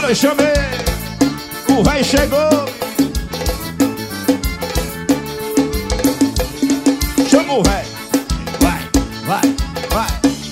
eu chamei, o véi chegou. Chama o véi. Vai, vai, vai.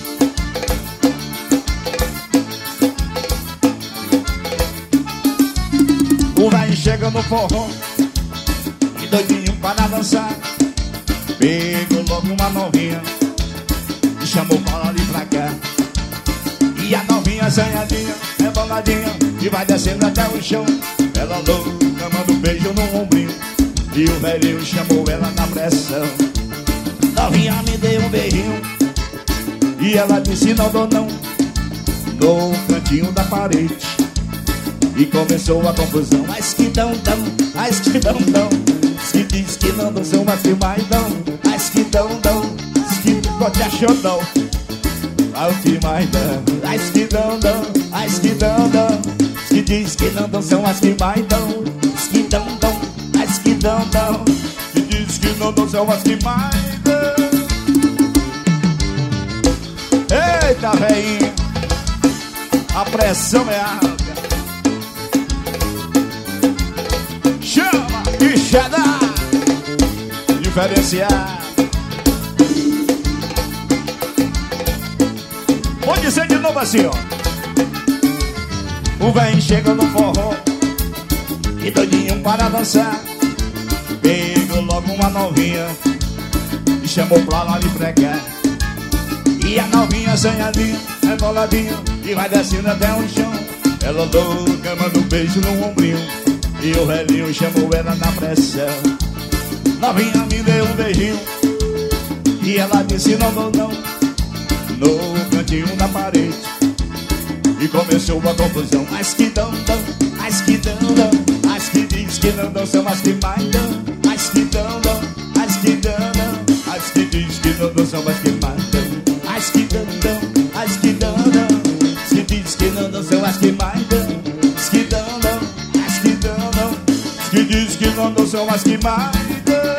O véi chega no forró e doidinho para dançar. Pegou logo uma novinha e chamou para ali pra cá. E a novinha assanhadinha, reboladinha, e vai descendo até o chão. Ela louca, manda um beijo no ombrinho, e o velhinho chamou ela na pressão. Novinha me deu um beijinho, e ela disse não dou não, no cantinho da parede. E começou a confusão. Mas que dão, mas que dão. Diz que não são mas que mais dão. Mas que dão, diz que pode achar não. Mas que mais dão. Mas que dão, mas que dão. Que diz que não são as que mais dão. Diz que dão, mas que dão. Que diz que não são as que mais dão. Eita, velhinho, a pressão é alta. Chama e xadá diferenciado. Vou dizer de novo assim, ó. O véi chega no forró e doidinho para dançar. Pegou logo uma novinha e chamou pra lá de pregar. E a novinha assanhadinha, reboladinha, e vai descendo até o chão. Ela louca, manda um beijo no ombrinho, e o velhinho chamou ela na pressão. Novinha me deu um beijinho, e ela disse não dou não, no cantinho da parede. E começou a confusão. Mas que dão, mas que dão. Mas que diz que não dão são as que mais dão. Mas que dão, mas que dão. Mas que diz que não dão são as que mais dão. Mas que dão, mas que dão. Mas que diz que não dão são as que mais dão. Mas que dão, mas que dão. Mas que diz que não dão são as que mais dão.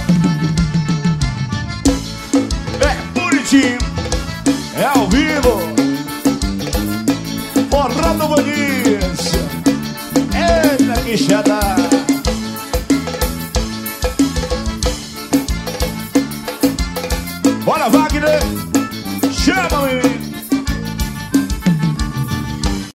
É bonitinho, é ao vivo. Forró do Bonito. Eita, que xadá.